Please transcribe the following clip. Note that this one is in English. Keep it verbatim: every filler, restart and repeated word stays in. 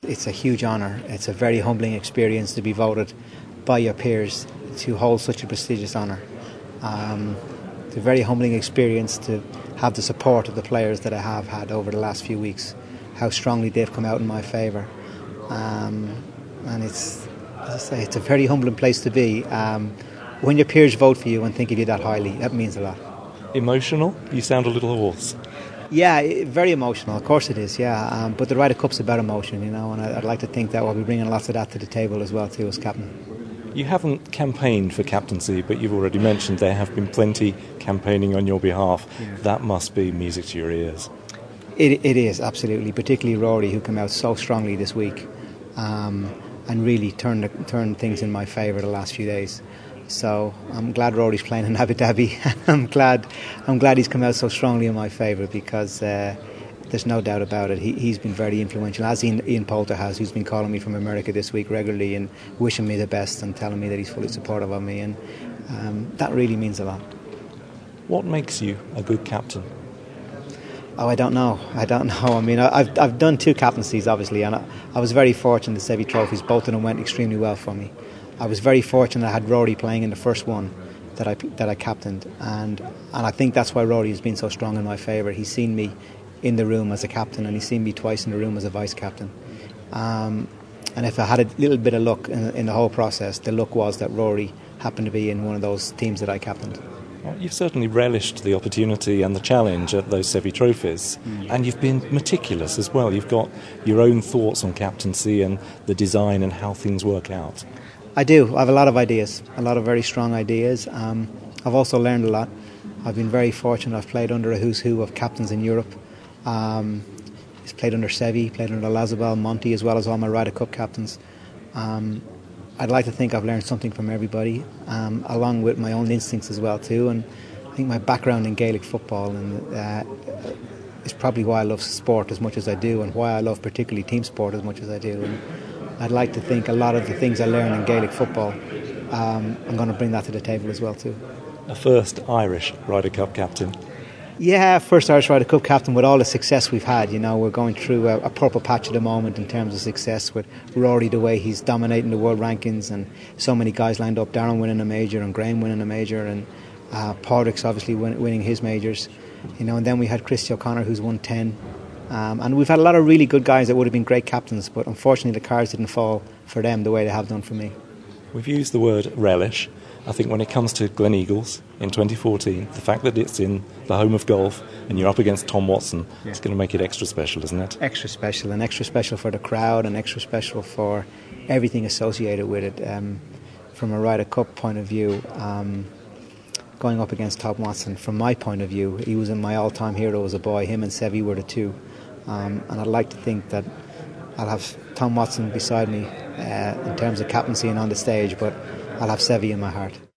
It's a huge honour. It's a very humbling experience to be voted by your peers to hold such a prestigious honour. Um, it's a very humbling experience to have the support of the players that I have had over the last few weeks, how strongly they've come out in my favour. Um, and it's, as I say, it's a very humbling place to be. Um, when your peers vote for you and think of you that highly, that means a lot. Emotional? You sound a little hoarse. Yeah, very emotional. Of course it is. Yeah, um, but the Ryder Cup's about emotion, you know, and I'd like to think that we'll be bringing lots of that to the table as well too as captain. You haven't campaigned for captaincy, but you've already mentioned there have been plenty campaigning on your behalf. Yeah. That must be music to your ears. It, it is, absolutely, particularly Rory, who came out so strongly this week um, and really turned turned things in my favour the last few days. So I'm glad Rory's playing in Abu Dhabi. I'm glad I'm glad he's come out so strongly in my favour, because uh, there's no doubt about it. He, he's been very influential, as Ian, Ian Poulter has, who's been calling me from America this week regularly and wishing me the best and telling me that he's fully supportive of me, and um, that really means a lot. What makes you a good captain? Oh, I don't know. I don't know. I mean, I've I've done two captaincies, obviously, and I, I was very fortunate. The Seve Trophies, both of them went extremely well for me. I was very fortunate I had Rory playing in the first one that I that I captained, and and I think that's why Rory has been so strong in my favour. He's seen me in the room as a captain, and he's seen me twice in the room as a vice captain. Um, and if I had a little bit of luck in, in the whole process, the luck was that Rory happened to be in one of those teams that I captained. Well, you've certainly relished the opportunity and the challenge at those Seve Trophies, mm. and you've been meticulous as well. You've got your own thoughts on captaincy and the design and how things work out. I do. I have a lot of ideas, a lot of very strong ideas. Um, I've also learned a lot. I've been very fortunate. I've played under a who's who of captains in Europe. Um, he's played under Seve, played under Lazabal, Monty, as well as all my Ryder Cup captains. Um, I'd like to think I've learned something from everybody, um, along with my own instincts as well too. And I think my background in Gaelic football and uh, is probably why I love sport as much as I do, and why I love particularly team sport as much as I do. And I'd like to think a lot of the things I learned in Gaelic football, um, I'm going to bring that to the table as well too. A first Irish Ryder Cup captain. Yeah, first Irish Ryder Cup captain with all the success we've had. You know, we're going through a, a purple patch at the moment in terms of success with Rory, the way he's dominating the world rankings, and so many guys lined up. Darren winning a major and Graham winning a major, and uh, Padraig's obviously win, winning his majors. You know, and then we had Christy O'Connor, who's won ten. Um, and we've had a lot of really good guys that would have been great captains, but unfortunately the cards didn't fall for them the way they have done for me. We've used the word relish. I think when it comes to Gleneagles in twenty fourteen, the fact that it's in the home of golf and you're up against Tom Watson, yeah. It's going to make it extra special, isn't it? Extra special, and extra special for the crowd, and extra special for everything associated with it. Um, from a Ryder Cup point of view, um, going up against Tom Watson, from my point of view, he was in my all-time hero as a boy. Him and Seve were the two. Um, and I'd like to think that I'll have Tom Watson beside me uh, in terms of captaincy and on the stage, but I'll have Seve in my heart.